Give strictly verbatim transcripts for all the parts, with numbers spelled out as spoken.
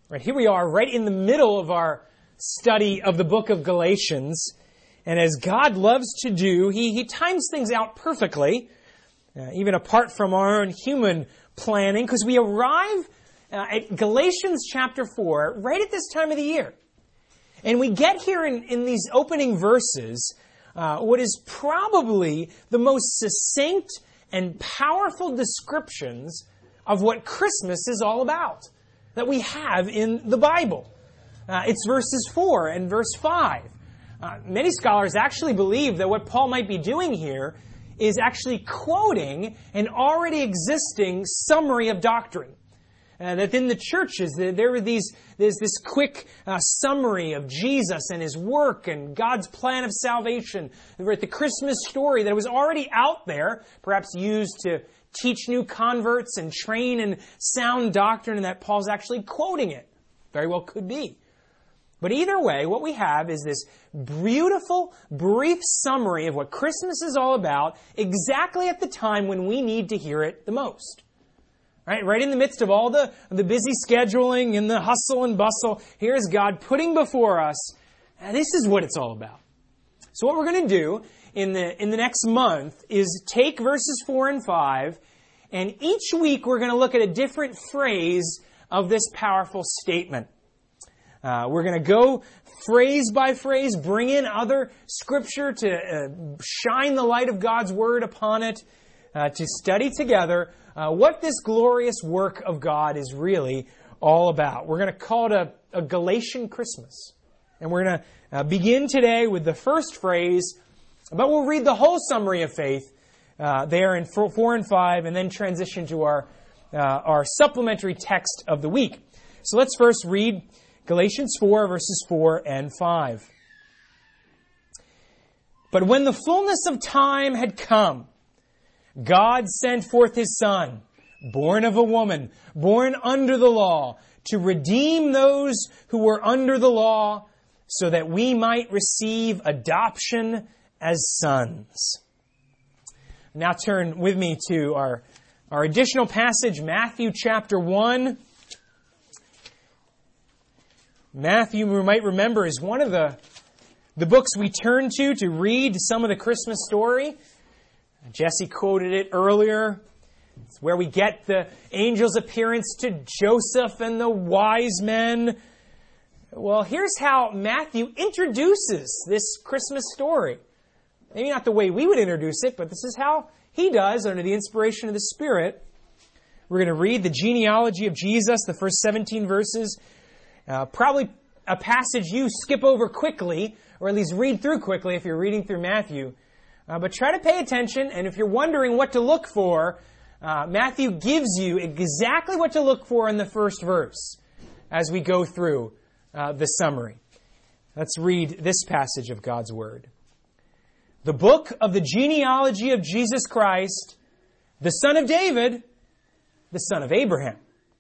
Right, here we are right in the middle of our study of the book of Galatians. And as God loves to do, He, he times things out perfectly, uh, even apart from our own human planning, because we arrive uh, at Galatians chapter four right at this time of the year. And we get here in, in these opening verses uh, what is probably the most succinct and powerful descriptions of what Christmas is all about that we have in the Bible. Uh, it's verses four and verse five. Uh, many scholars actually believe that what Paul might be doing here is actually quoting an already existing summary of doctrine. Uh, that in the churches, there were these, there's this quick uh, summary of Jesus and His work and God's plan of salvation. We're at the Christmas story that was already out there, perhaps used to teach new converts and train in sound doctrine, and that Paul's actually quoting it. Very well could be. But either way, what we have is this beautiful, brief summary of what Christmas is all about, exactly at the time when we need to hear it the most. Right, right in the midst of all the, the busy scheduling and the hustle and bustle, here's God putting before us, and this is what it's all about. So what we're going to do in the in the next month is take verses four and five, and each week we're going to look at a different phrase of this powerful statement. Uh, we're going to go phrase by phrase, bring in other scripture to uh, shine the light of God's Word upon it, uh, to study together uh, what this glorious work of God is really all about. We're going to call it a, a Galatian Christmas. And we're going to uh, begin today with the first phrase, but we'll read the whole summary of faith uh, there in four and five, and then transition to our, uh, our supplementary text of the week. So let's first read Galatians four, verses four and five. But when the fullness of time had come, God sent forth His Son, born of a woman, born under the law, to redeem those who were under the law, so that we might receive adoption as sons. Now turn with me to our, our additional passage, Matthew chapter one. Matthew, you might remember, is one of the, the books we turn to to read some of the Christmas story. Jesse quoted it earlier. It's where we get the angel's appearance to Joseph and the wise men. Well, here's how Matthew introduces this Christmas story. Maybe not the way we would introduce it, but this is how he does under the inspiration of the Spirit. We're going to read the genealogy of Jesus, the first seventeen verses. Uh, probably a passage you skip over quickly, or at least read through quickly if you're reading through Matthew. Uh, but try to pay attention, and if you're wondering what to look for, uh, Matthew gives you exactly what to look for in the first verse as we go through uh, the summary. Let's read this passage of God's Word. The book of the genealogy of Jesus Christ, the son of David, the son of Abraham.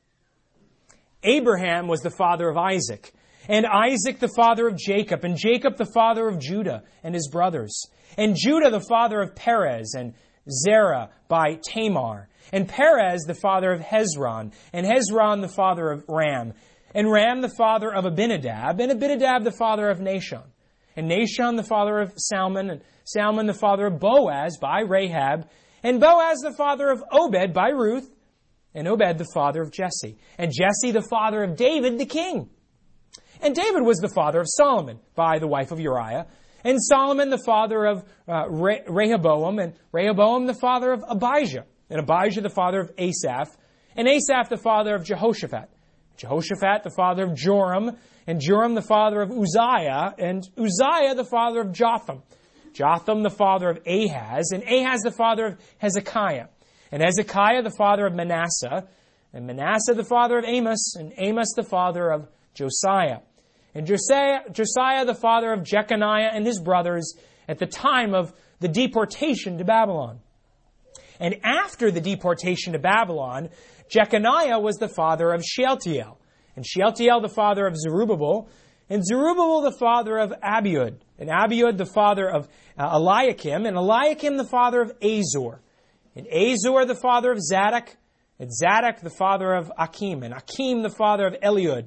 Abraham was the father of Isaac, and Isaac the father of Jacob, and Jacob the father of Judah and his brothers, and Judah the father of Perez, and Zerah by Tamar, and Perez the father of Hezron, and Hezron the father of Ram, and Ram the father of Abinadab, and Abinadab the father of Nahshon, and Nahshon the father of Salmon, and Salmon the father of Boaz by Rahab, and Boaz the father of Obed by Ruth, and Obed the father of Jesse, and Jesse the father of David the king. And David was the father of Solomon by the wife of Uriah, and Solomon the father of uh, Re- Rehoboam, and Rehoboam the father of Abijah, and Abijah the father of Asaph, and Asaph the father of Jehoshaphat, Jehoshaphat the father of Joram, and Joram the father of Uzziah, and Uzziah the father of Jotham, Jotham the father of Ahaz, and Ahaz the father of Hezekiah, and Hezekiah the father of Manasseh, and Manasseh the father of Amos, and Amos the father of Josiah, and Josiah, Josiah the father of Jeconiah and his brothers at the time of the deportation to Babylon. And after the deportation to Babylon, Jeconiah was the father of Shealtiel, and Shealtiel the father of Zerubbabel, and Zerubbabel the father of Abiud, and Abiud the father of uh, Eliakim, and Eliakim the father of Azor, and Azor the father of Zadok, and Zadok the father of Achim, and Achim the father of Eliud,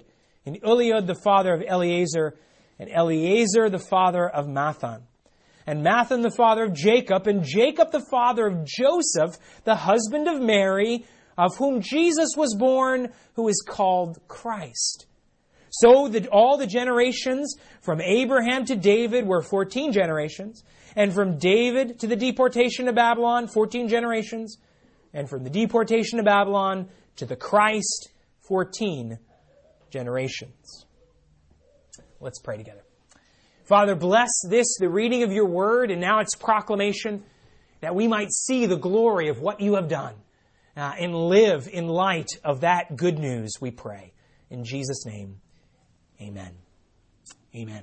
and Eliud the father of Eleazar, and Eleazar the father of Matthan, and Matthan the father of Jacob, and Jacob the father of Joseph, the husband of Mary, of whom Jesus was born, who is called Christ. So that all the generations from Abraham to David were fourteen generations, and from David to the deportation to Babylon, fourteen generations, and from the deportation to Babylon to the Christ, fourteen generations. Let's pray together. Father, bless this, the reading of your word, and now its proclamation, that we might see the glory of what you have done, uh, and live in light of that good news, we pray. In Jesus' name, amen. Amen.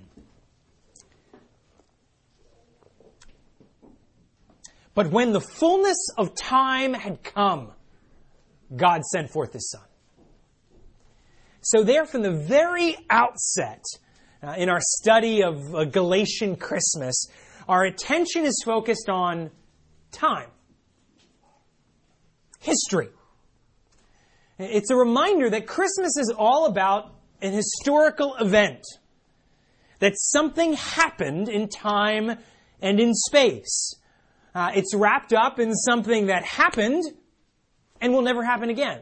But when the fullness of time had come, God sent forth His Son. So there, from the very outset, uh, in our study of uh, Galatian Christmas, our attention is focused on time. History. It's a reminder that Christmas is all about an historical event. That something happened in time and in space. Uh, it's wrapped up in something that happened and will never happen again.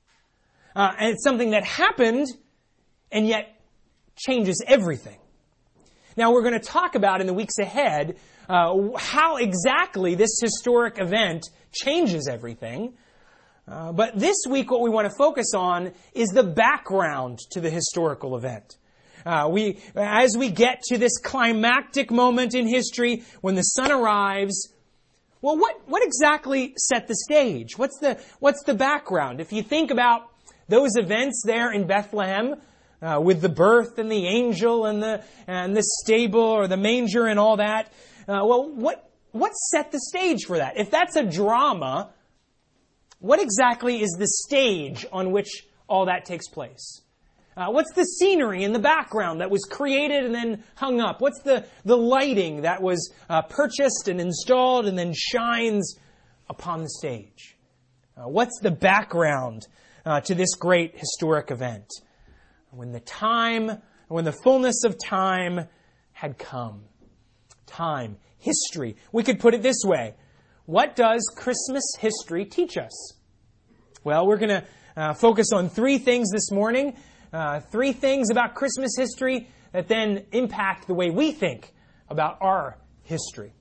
Uh, and it's something that happened and yet changes everything. Now we're going to talk about in the weeks ahead uh, how exactly this historic event changes everything. Uh, but this week what we want to focus on is the background to the historical event. Uh, we, as we get to this climactic moment in history when the Son arrives, well, what, what exactly set the stage? What's the, what's the background? If you think about those events there in Bethlehem, uh, with the birth and the angel and the, and the stable or the manger and all that, uh, well, what, what set the stage for that? If that's a drama, what exactly is the stage on which all that takes place? Uh, what's the scenery in the background that was created and then hung up? What's the, the lighting that was uh, purchased and installed and then shines upon the stage? Uh, what's the background uh, to this great historic event? When the time, when the fullness of time had come. Time, history. We could put it this way. What does Christmas history teach us? Well, we're going to uh, focus on three things this morning. Uh, three things about Christmas history that then impact the way we think about our history.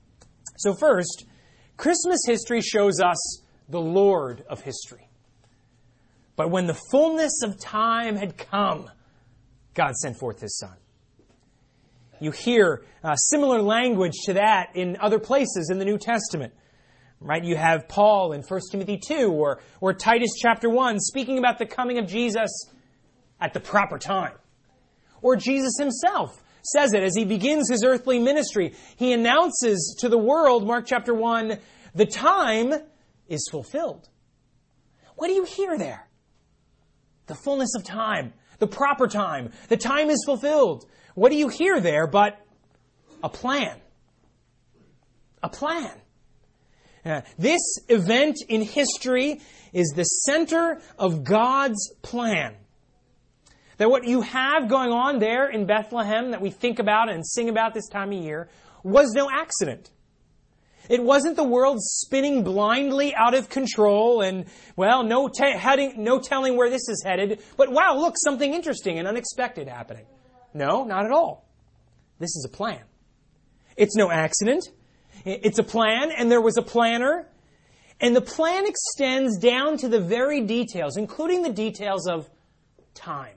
So first, Christmas history shows us the Lord of history. But when the fullness of time had come, God sent forth His Son. You hear uh, similar language to that in other places in the New Testament. Right? You have Paul in First Timothy two or, or Titus chapter one speaking about the coming of Jesus at the proper time. Or Jesus Himself says it as He begins His earthly ministry. He announces to the world, Mark chapter one, the time is fulfilled. What do you hear there? The fullness of time, the proper time, the time is fulfilled. What do you hear there but a plan? A plan. Uh, this event in history is the center of God's plan. That what you have going on there in Bethlehem that we think about and sing about this time of year was no accident. It wasn't the world spinning blindly out of control and, well, no, te- heading, no telling where this is headed, but wow, look, something interesting and unexpected happening. No, not at all. This is a plan. It's no accident. It's a plan, and there was a planner, and the plan extends down to the very details, including the details of time.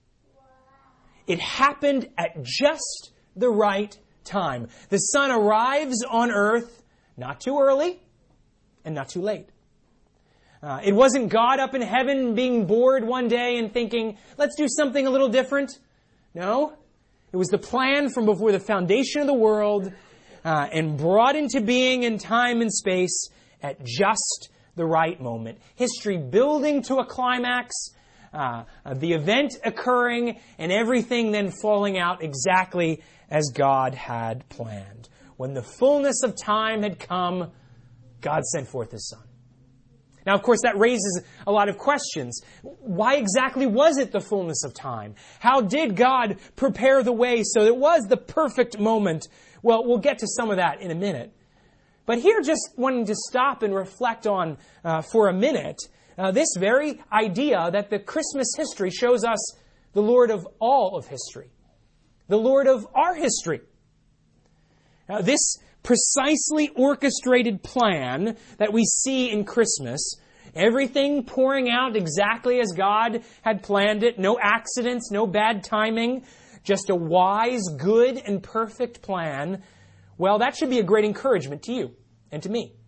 It happened at just the right time. The Son arrives on earth not too early and not too late. Uh, it wasn't God up in heaven being bored one day and thinking, let's do something a little different. No, it was the plan from before the foundation of the world uh, and brought into being in time and space at just the right moment. History building to a climax, uh, the event occurring, and everything then falling out exactly as God had planned. When the fullness of time had come, God sent forth His Son. Now, of course, that raises a lot of questions. Why exactly was it the fullness of time? How did God prepare the way so it was the perfect moment? Well, we'll get to some of that in a minute. But here, just wanting to stop and reflect on uh, for a minute, uh, this very idea that the Christmas history shows us the Lord of all of history, the Lord of our history. Now, this precisely orchestrated plan that we see in Christmas, everything pouring out exactly as God had planned it, no accidents, no bad timing, just a wise, good, and perfect plan, well, that should be a great encouragement to you and to me.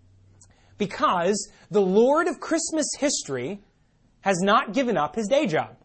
Because the Lord of Christmas history has not given up His day job.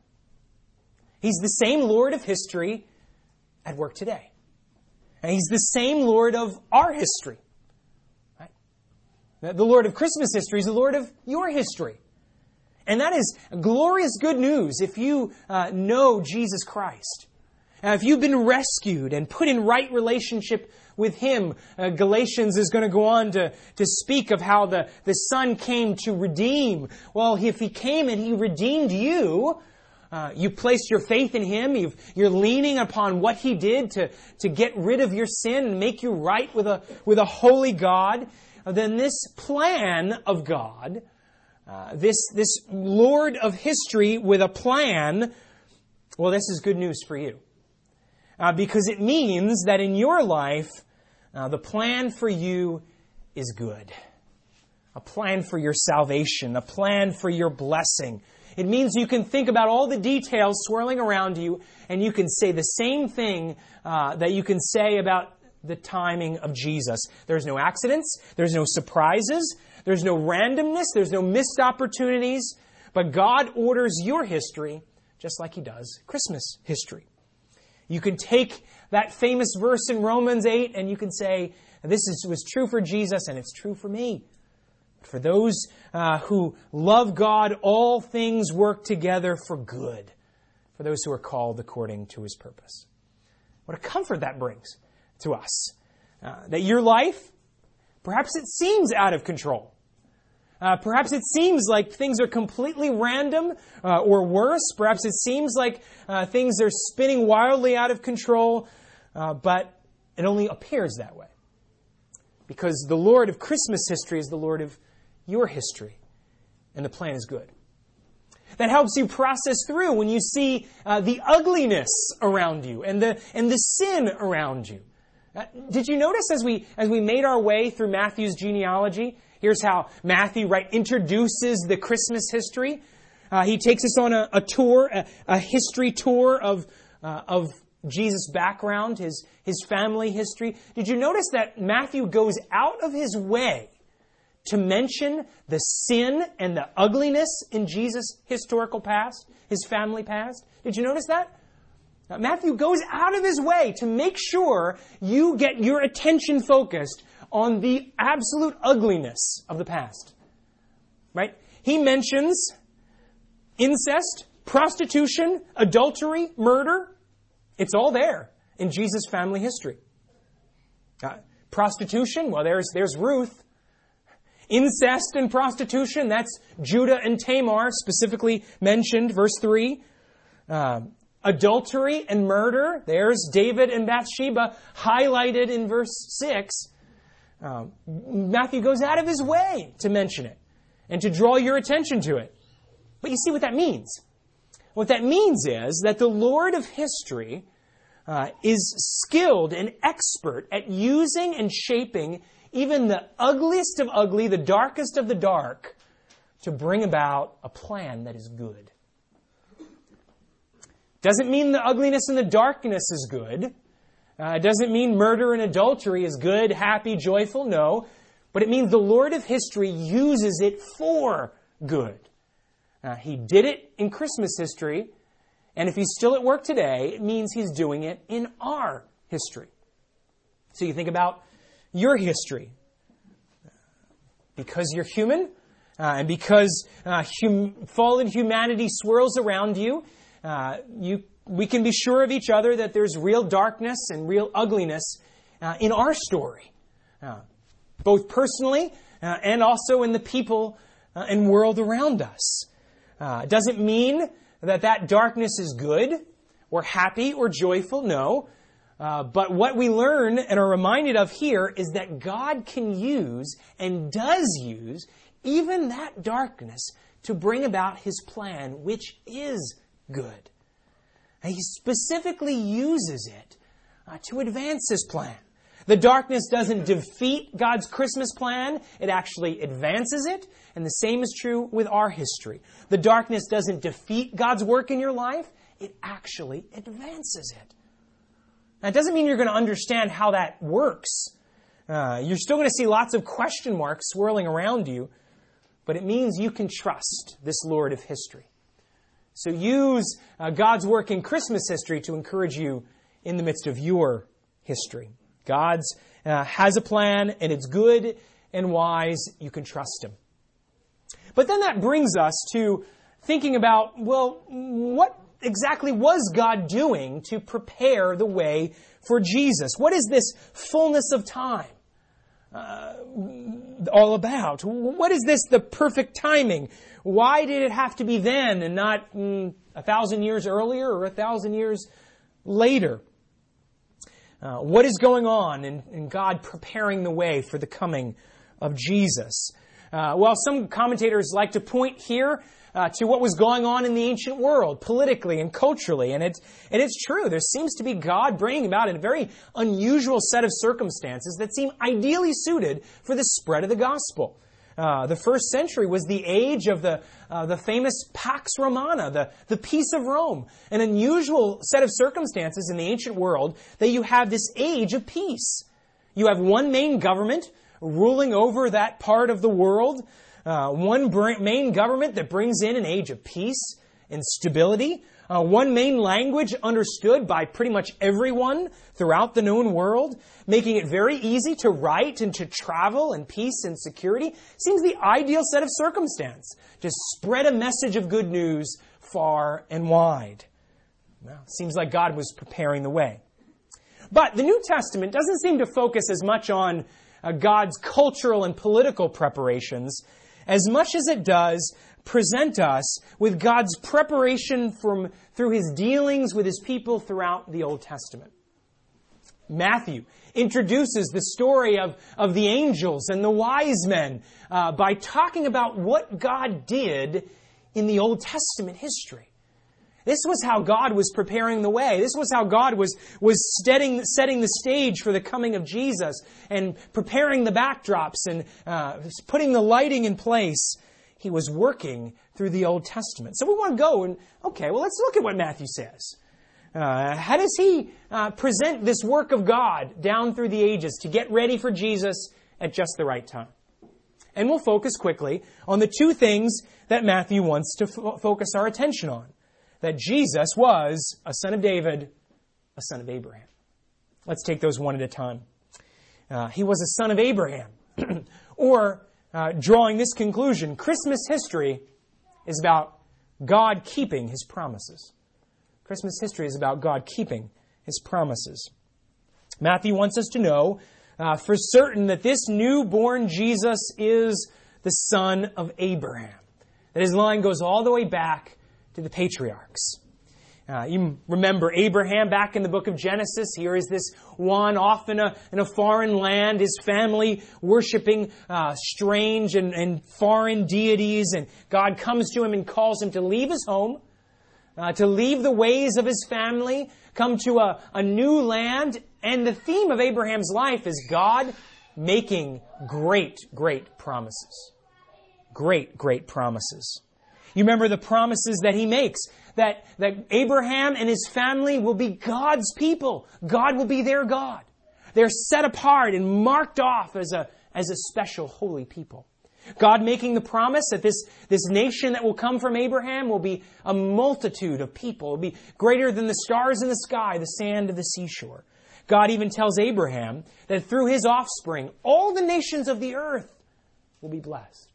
He's the same Lord of history at work today. And He's the same Lord of our history. Right? The Lord of Christmas history is the Lord of your history. And that is glorious good news if you uh, know Jesus Christ. Uh, if you've been rescued and put in right relationship with Him. Uh, Galatians is going to go on to, to speak of how the, the Son came to redeem. Well, if He came and He redeemed you, Uh, you placed your faith in Him. You've, you're leaning upon what He did to, to get rid of your sin and make you right with a, with a holy God. Uh, then this plan of God, uh, this, this Lord of history with a plan, well, this is good news for you. Uh, because it means that in your life, uh, the plan for you is good. A plan for your salvation, a plan for your blessing. It means you can think about all the details swirling around you, and you can say the same thing uh, that you can say about the timing of Jesus. There's no accidents. There's no surprises. There's no randomness. There's no missed opportunities. But God orders your history just like He does Christmas history. You can take that famous verse in Romans eight and you can say, this is, was true for Jesus and it's true for me. For those uh, who love God, all things work together for good. For those who are called according to His purpose. What a comfort that brings to us. Uh, that your life, perhaps it seems out of control. Uh, perhaps it seems like things are completely random uh, or worse. Perhaps it seems like uh, things are spinning wildly out of control. Uh, but it only appears that way. Because the Lord of Christmas history is the Lord of your history. And the plan is good. That helps you process through when you see uh, the ugliness around you and the and the sin around you. Uh, did you notice as we as we made our way through Matthew's genealogy, here's how Matthew right introduces the Christmas history. Uh, he takes us on a, a tour, a, a history tour of uh, of Jesus' background, his his family history. Did you notice that Matthew goes out of his way to mention the sin and the ugliness in Jesus' historical past, His family past? Did you notice that? Now, Matthew goes out of his way to make sure you get your attention focused on the absolute ugliness of the past. Right? He mentions incest, prostitution, adultery, murder. It's all there in Jesus' family history. Uh, prostitution, well, there's there's Ruth. Incest and prostitution, that's Judah and Tamar, specifically mentioned, verse three. Uh, adultery and murder, there's David and Bathsheba, highlighted in verse six. Uh, Matthew goes out of his way to mention it and to draw your attention to it. But you see what that means. What that means is that the Lord of history uh, is skilled and expert at using and shaping even the ugliest of ugly, the darkest of the dark, to bring about a plan that is good. Doesn't mean the ugliness and the darkness is good. Uh, it doesn't mean murder and adultery is good, happy, joyful. No. But it means the Lord of history uses it for good. Uh, he did it in Christmas history. And if He's still at work today, it means He's doing it in our history. So you think about your history. Because you're human, uh, and because uh, hum- fallen humanity swirls around you, uh, you, we can be sure of each other that there's real darkness and real ugliness uh, in our story. Uh, both personally uh, and also in the people uh, and world around us. Uh, it doesn't mean that that darkness is good or happy or joyful, no. Uh, but what we learn and are reminded of here is that God can use and does use even that darkness to bring about His plan, which is good. And He specifically uses it uh, to advance His plan. The darkness doesn't defeat God's Christmas plan. It actually advances it. And the same is true with our history. The darkness doesn't defeat God's work in your life. It actually advances it. Now, it doesn't mean you're going to understand how that works. Uh, you're still going to see lots of question marks swirling around you. But it means you can trust this Lord of history. So use uh, God's work in Christmas history to encourage you in the midst of your history. God uh, has a plan, and it's good and wise. You can trust Him. But then that brings us to thinking about, well, what exactly was God doing to prepare the way for Jesus? What is this fullness of time uh, all about? What is this, the perfect timing? Why did it have to be then and not mm, a thousand years earlier or a thousand years later? Uh, what is going on in, in God preparing the way for the coming of Jesus? Uh, well, some commentators like to point here uh, to what was going on in the ancient world, politically and culturally. And, it, and it's true. There seems to be God bringing about a very unusual set of circumstances that seem ideally suited for the spread of the gospel. Uh, the first century was the age of the uh, the famous Pax Romana, the, the peace of Rome. An unusual set of circumstances in the ancient world that you have this age of peace. You have one main government ruling over that part of the world. Uh, one br- main government that brings in an age of peace and stability. Uh, one main language understood by pretty much everyone throughout the known world, making it very easy to write and to travel in peace and security. Seems the ideal set of circumstance. Just spread a message of good news far and wide. Well, seems like God was preparing the way. But the New Testament doesn't seem to focus as much on uh, God's cultural and political preparations as much as it does present us with God's preparation from through His dealings with His people throughout the Old Testament. Matthew introduces the story of, of the angels and the wise men uh, by talking about what God did in the Old Testament history. This was how God was preparing the way. This was how God was, was setting, setting the stage for the coming of Jesus and preparing the backdrops and uh, putting the lighting in place. He was working through the Old Testament. So we want to go and, okay, well, let's look at what Matthew says. Uh, how does he uh, present this work of God down through the ages to get ready for Jesus at just the right time? And we'll focus quickly on the two things that Matthew wants to f- focus our attention on. That Jesus was a son of David, a son of Abraham. Let's take those one at a time. Uh, he was a son of Abraham. Or, uh, drawing this conclusion, Christmas history is about God keeping His promises. Christmas history is about God keeping His promises. Matthew wants us to know uh, for certain that this newborn Jesus is the son of Abraham. That his line goes all the way back to the patriarchs. Uh, you remember Abraham back in the book of Genesis. Here is this one off in a, in a foreign land, his family worshiping uh, strange and, and foreign deities. And God comes to him and calls him to leave his home, uh, to leave the ways of his family, come to a, a new land. And the theme of Abraham's life is God making great, great promises. Great, great promises. You remember the promises that he makes, that, that Abraham and his family will be God's people. God will be their God. They're set apart and marked off as a, as a special holy people. God making the promise that this, this nation that will come from Abraham will be a multitude of people. It will be greater than the stars in the sky, the sand of the seashore. God even tells Abraham that through his offspring, all the nations of the earth will be blessed.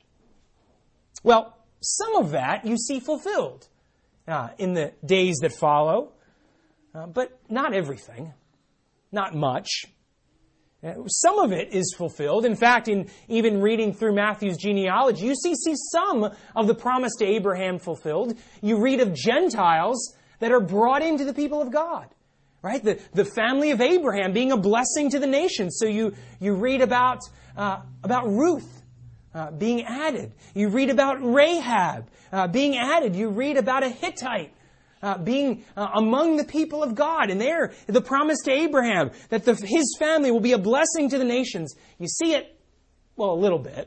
Well, some of that you see fulfilled uh, in the days that follow, uh, but not everything, not much. Some of it is fulfilled. In fact, in even reading through Matthew's genealogy, you see, see some of the promise to Abraham fulfilled. You read of Gentiles that are brought into the people of God. Right? The, the family of Abraham being a blessing to the nations. So you, you read about, uh, about Ruth uh, being added. You read about Rahab uh, being added. You read about a Hittite Uh, being uh, among the people of God. And there, the promise to Abraham that the, his family will be a blessing to the nations. You see it, well, a little bit.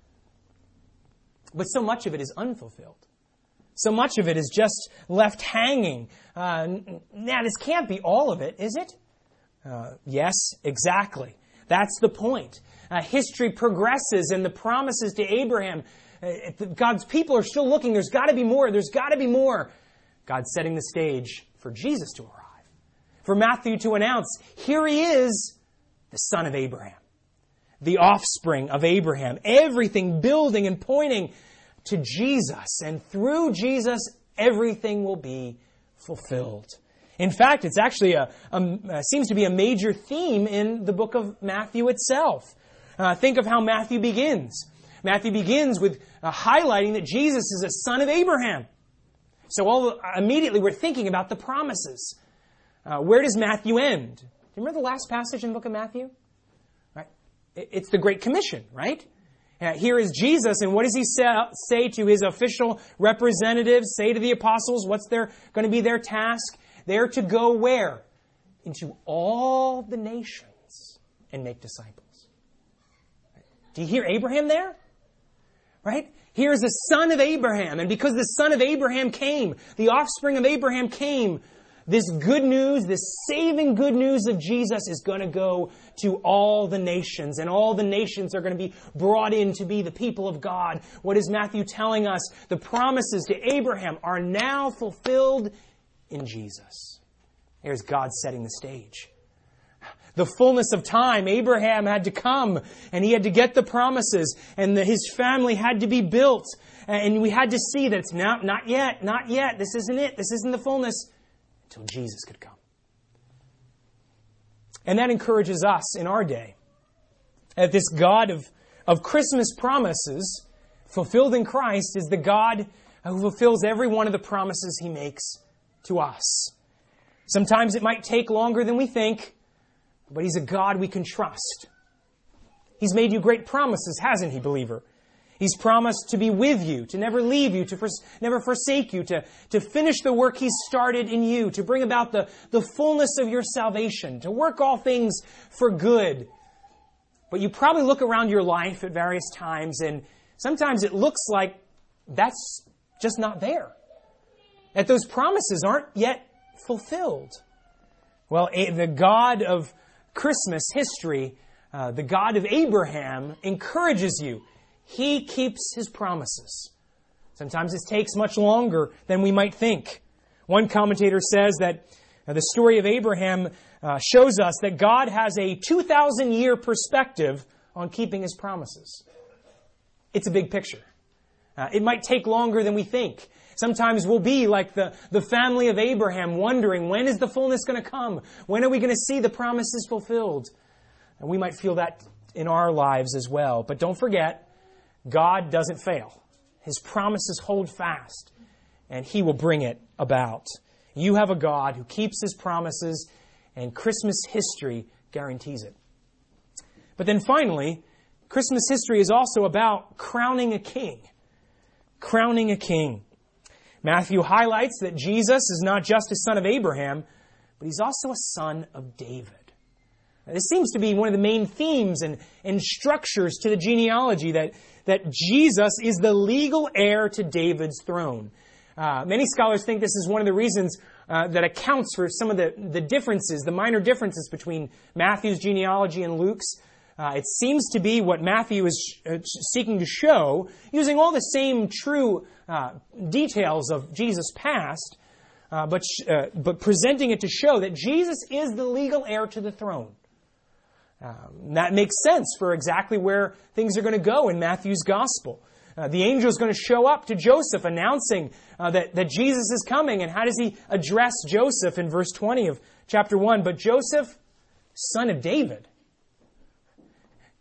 But so much of it is unfulfilled. So much of it is just left hanging. Uh, now, this can't be all of it, is it? Uh, yes, exactly. That's the point. Uh, history progresses and the promises to Abraham, uh, God's people are still looking. There's got to be more. There's got to be more. God's setting the stage for Jesus to arrive. For Matthew to announce, here he is, the son of Abraham. The offspring of Abraham. Everything building and pointing to Jesus. And through Jesus, everything will be fulfilled. In fact, it's actually a, a seems to be a major theme in the book of Matthew itself. Uh, think of how Matthew begins. Matthew begins with uh, highlighting that Jesus is a son of Abraham. So all immediately we're thinking about the promises. Uh, where does Matthew end? Do you remember the last passage in the book of Matthew? Right? It's the Great Commission, right? Uh, here is Jesus, and what does he say, say to his official representatives, say to the apostles? What's their, going to be their task? They're to go where? Into all the nations and make disciples. Right? Do you hear Abraham there? Right? Here's the son of Abraham. And because the son of Abraham came, the offspring of Abraham came, this good news, this saving good news of Jesus is going to go to all the nations. And all the nations are going to be brought in to be the people of God. What is Matthew telling us? The promises to Abraham are now fulfilled in Jesus. There's God setting the stage. The fullness of time, Abraham had to come and he had to get the promises and the, his family had to be built. And we had to see that it's not, not yet, not yet. This isn't it. This isn't the fullness until Jesus could come. And that encourages us in our day. That this God of, of Christmas promises fulfilled in Christ is the God who fulfills every one of the promises he makes to us. Sometimes it might take longer than we think. But He's a God we can trust. He's made you great promises, hasn't He, believer? He's promised to be with you, to never leave you, to fors- never forsake you, to, to finish the work He's started in you, to bring about the, the fullness of your salvation, to work all things for good. But you probably look around your life at various times, and sometimes it looks like that's just not there. That those promises aren't yet fulfilled. Well, the God of Christmas history, uh, the God of Abraham, encourages you. He keeps His promises. Sometimes it takes much longer than we might think. One commentator says that uh, the story of Abraham uh, shows us that God has a two thousand year perspective on keeping His promises. It's a big picture. Uh, it might take longer than we think. Sometimes we'll be like the, the family of Abraham, wondering, when is the fullness going to come? When are we going to see the promises fulfilled? And we might feel that in our lives as well. But don't forget, God doesn't fail. His promises hold fast, and He will bring it about. You have a God who keeps His promises, and Christmas history guarantees it. But then finally, Christmas history is also about crowning a king. Crowning a king. Matthew highlights that Jesus is not just a son of Abraham, but He's also a son of David. Now, this seems to be one of the main themes and, and structures to the genealogy, that, that Jesus is the legal heir to David's throne. Uh, many scholars think this is one of the reasons uh, that accounts for some of the, the differences, the minor differences between Matthew's genealogy and Luke's. Uh, it seems to be what Matthew is uh, seeking to show, using all the same true uh, details of Jesus' past, uh, but uh, but presenting it to show that Jesus is the legal heir to the throne. Um, that makes sense for exactly where things are going to go in Matthew's gospel. Uh, the angel is going to show up to Joseph announcing uh, that, that Jesus is coming. And how does he address Joseph in verse twenty of chapter one? But Joseph, son of David.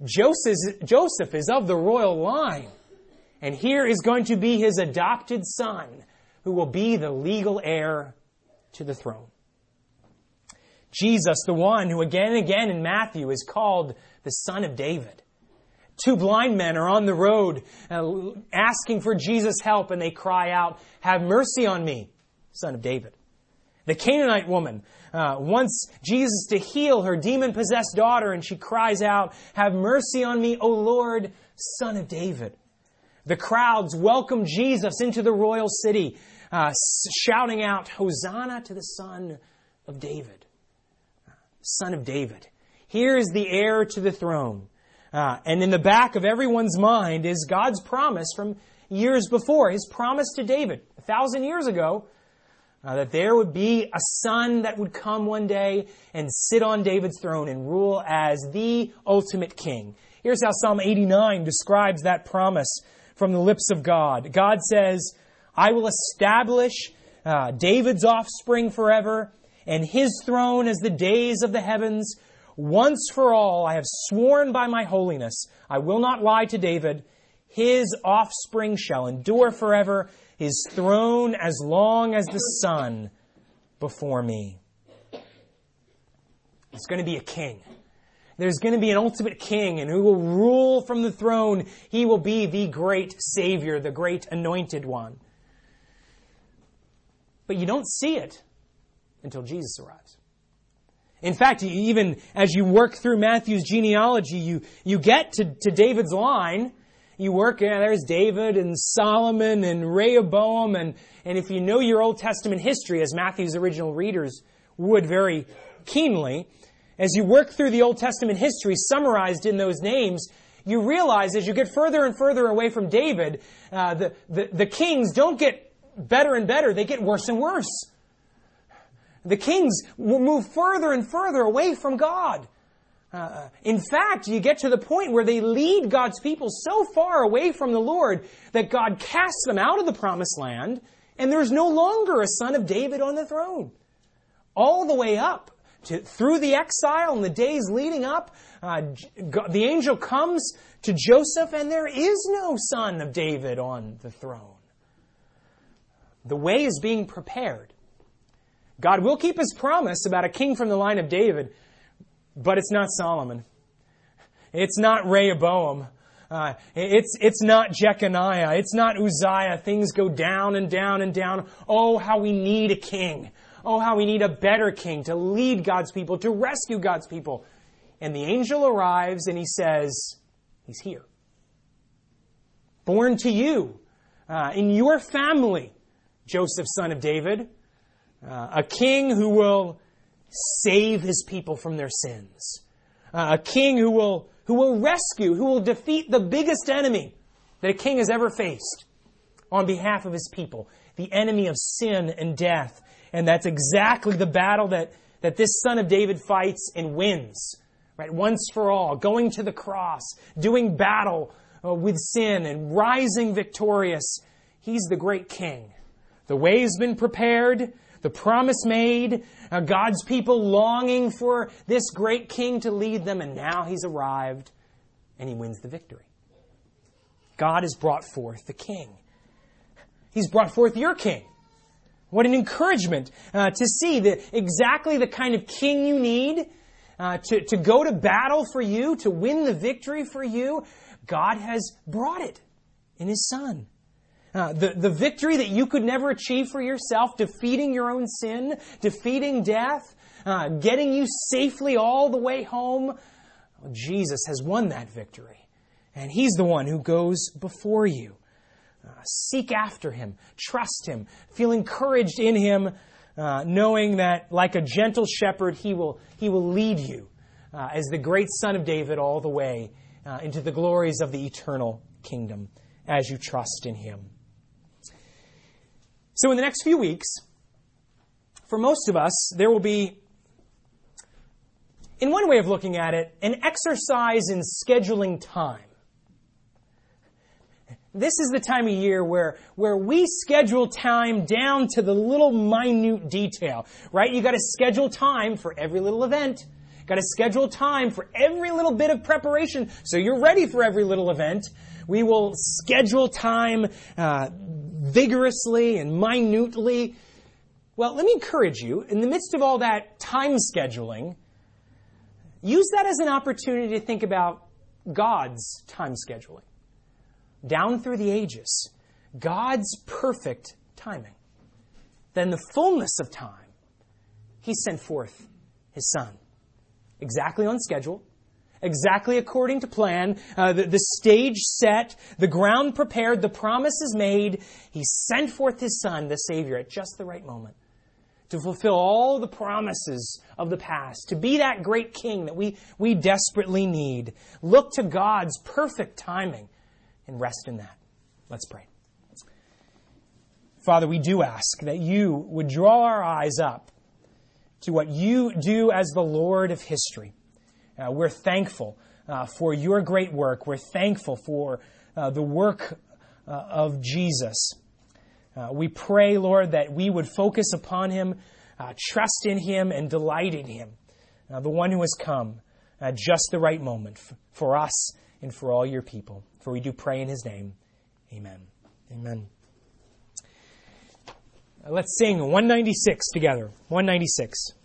Joseph, Joseph is of the royal line. And here is going to be his adopted son, who will be the legal heir to the throne. Jesus, the one who again and again in Matthew is called the Son of David. Two blind men are on the road uh, asking for Jesus' help, and they cry out, "Have mercy on me, Son of David." The Canaanite woman uh, wants Jesus to heal her demon-possessed daughter, and she cries out, "Have mercy on me, O Lord, Son of David." The crowds welcome Jesus into the royal city, uh, shouting out, "Hosanna to the Son of David." Son of David. Here is the heir to the throne. Uh, and in the back of everyone's mind is God's promise from years before. His promise to David, a thousand years ago, uh, that there would be a son that would come one day and sit on David's throne and rule as the ultimate king. Here's how Psalm eighty-nine describes that promise from the lips of God. God says, "I will establish uh, David's offspring forever, and his throne as the days of the heavens. Once for all, I have sworn by my holiness, I will not lie to David. His offspring shall endure forever, his throne as long as the sun before me." There's going to be a king. There's going to be an ultimate king, and who will rule from the throne. He will be the great Savior, the great anointed one. But you don't see it until Jesus arrives. In fact, even as you work through Matthew's genealogy, you, you get to, to David's line. You work, yeah, there's David and Solomon and Rehoboam. And, and if you know your Old Testament history, as Matthew's original readers would very keenly, as you work through the Old Testament history summarized in those names, you realize as you get further and further away from David, uh, the, the, the kings don't get better and better, they get worse and worse. The kings will move further and further away from God. Uh, in fact, you get to the point where they lead God's people so far away from the Lord that God casts them out of the promised land, and there's no longer a son of David on the throne. All the way up to, through the exile and the days leading up, uh, God, the angel comes to Joseph, and there is no son of David on the throne. The way is being prepared. God will keep His promise about a king from the line of David, but it's not Solomon. It's not Rehoboam. Uh, it's, it's not Jeconiah. It's not Uzziah. Things go down and down and down. Oh, how we need a king. Oh, how we need a better king to lead God's people, to rescue God's people. And the angel arrives and he says, He's here. Born to you, uh, in your family, Joseph, son of David. Uh, a king who will save his people from their sins. Uh, a king who will, who will rescue, who will defeat the biggest enemy that a king has ever faced on behalf of his people. The enemy of sin and death. And that's exactly the battle that, that this son of David fights and wins. Right? Once for all, going to the cross, doing battle uh, with sin and rising victorious. He's the great king. The way has been prepared. The promise made, uh, God's people longing for this great king to lead them, and now He's arrived, and He wins the victory. God has brought forth the king. He's brought forth your king. What an encouragement uh, to see the, exactly the kind of king you need uh, to, to go to battle for you, to win the victory for you. God has brought it in His Son. Uh, the, the victory that you could never achieve for yourself, defeating your own sin, defeating death, uh, getting you safely all the way home. Well, Jesus has won that victory. And He's the one who goes before you. Uh, seek after Him. Trust Him. Feel encouraged in Him, uh, knowing that like a gentle shepherd, He will, he will lead you uh, as the great Son of David all the way uh, into the glories of the eternal kingdom as you trust in Him. So in the next few weeks, for most of us, there will be, in one way of looking at it, an exercise in scheduling time. This is the time of year where, where we schedule time down to the little minute detail, right? You got to schedule time for every little event. got to schedule time for every little bit of preparation so you're ready for every little event. We will schedule time uh, vigorously and minutely. Well, let me encourage you, in the midst of all that time scheduling, use that as an opportunity to think about God's time scheduling. Down through the ages, God's perfect timing. Then the fullness of time, He sent forth His Son. Exactly on schedule, exactly according to plan, uh, the, the stage set, the ground prepared, the promises made. He sent forth His Son, the Savior, at just the right moment to fulfill all the promises of the past, to be that great King that we, we desperately need. Look to God's perfect timing and rest in that. Let's pray. Father, we do ask that You would draw our eyes up to what You do as the Lord of history. Uh, we're thankful uh, for Your great work. We're thankful for uh, the work uh, of Jesus. Uh, we pray, Lord, that we would focus upon Him, uh, trust in Him, and delight in Him, uh, the one who has come at just the right moment f- for us and for all Your people. For we do pray in His name. Amen. Amen. Uh, let's sing one ninety-six together. one ninety-six.